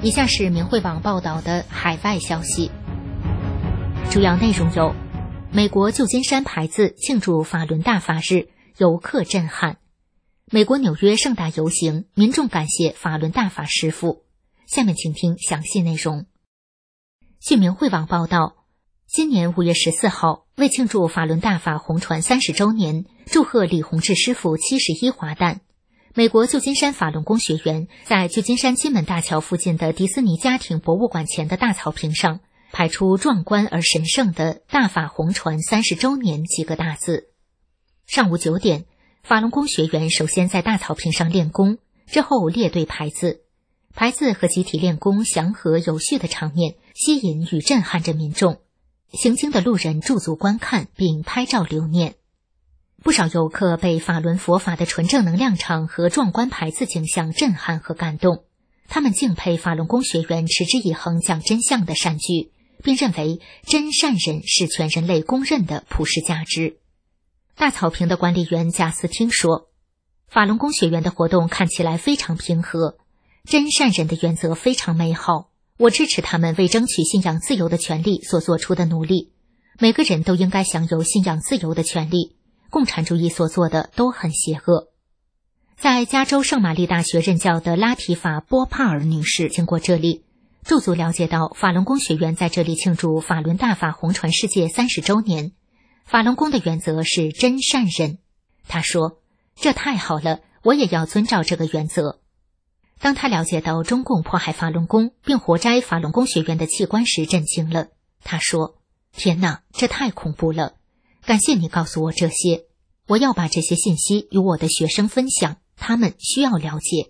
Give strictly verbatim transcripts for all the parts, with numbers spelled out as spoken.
以下是明慧网报道的海外消息，主要内容有：美国旧金山牌子庆祝法轮大法日，游客震撼；美国纽约盛大游行，民众感谢法轮大法师父。下面请听详细内容。据明慧网报道，今年五月十四号，为庆祝法轮大法红传三十周年，祝贺李洪志师傅七十一华诞，美国旧金山法轮功学员在旧金山金门大桥附近的迪士尼家庭博物馆前的大草坪上排出壮观而神圣的大法红传三十周年几个大字。上午九点，法轮功学员首先在大草坪上练功，之后列队排字，排字和集体练功祥和有序的场面吸引与震撼着民众，行经的路人驻足观看并拍照留念。不少游客被法轮佛法的纯正能量场和壮观排字景象震撼和感动，他们敬佩法轮功学员持之以恒讲真相的善举，并认为真善忍是全人类公认的普世价值。大草坪的管理员贾斯汀说，法轮功学员的活动看起来非常平和，真善忍的原则非常美好，我支持他们为争取信仰自由的权利所做出的努力，每个人都应该享有信仰自由的权利，共产主义所做的都很邪恶。在加州圣玛丽大学任教的拉提法·波帕尔女士经过这里，驻足了解到法轮功学员在这里庆祝法轮大法红传世界三十周年。法轮功的原则是真善忍，她说，这太好了，我也要遵照这个原则。当她了解到中共迫害法轮功并活摘法轮功学员的器官时震惊了，她说，天哪，这太恐怖了，感谢你告诉我这些，我要把这些信息与我的学生分享，他们需要了解。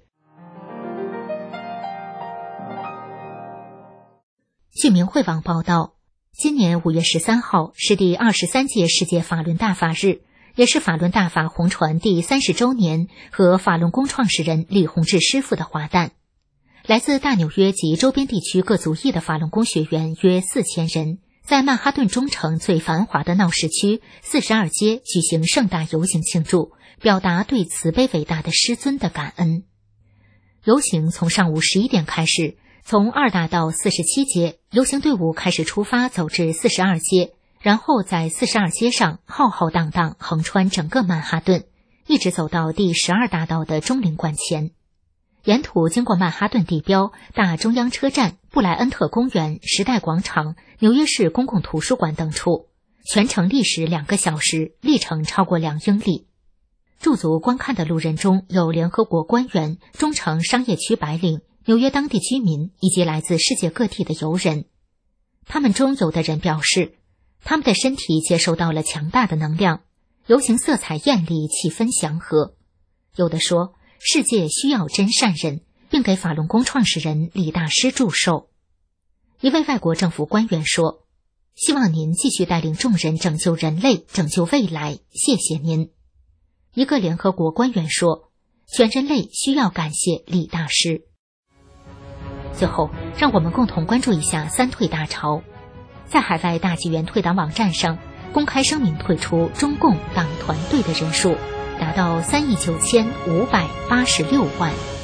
据明慧网报道，今年五月十三号是第二十三届世界法轮大法日，也是法轮大法红传第三十周年和法轮功创始人李洪志师傅的华诞。来自大纽约及周边地区各族裔的法轮功学员约四千人，在曼哈顿中城最繁华的闹市区四十二街举行盛大游行庆祝，表达对慈悲伟大的师尊的感恩。游行从上午十一点开始，从二大道四十七街，游行队伍开始出发走至四十二街，然后在四十二街上浩浩荡荡横穿整个曼哈顿，一直走到第十二大道的中领馆前。沿途经过曼哈顿地标、大中央车站、布莱恩特公园、时代广场、纽约市公共图书馆等处，全程历时两个小时，历程超过两英里。驻足观看的路人中有联合国官员、中城商业区白领、纽约当地居民以及来自世界各地的游人。他们中有的人表示，他们的身体接受到了强大的能量，游行色彩艳丽，气氛祥和。有的说，世界需要真善忍，并给法轮功创始人李大师祝寿。一位外国政府官员说，希望您继续带领众人拯救人类，拯救未来，谢谢您。一个联合国官员说，全人类需要感谢李大师。最后，让我们共同关注一下三退大潮。在海外大纪元退党网站上，公开声明退出中共党团队的人数达到三亿九千五百八十六万。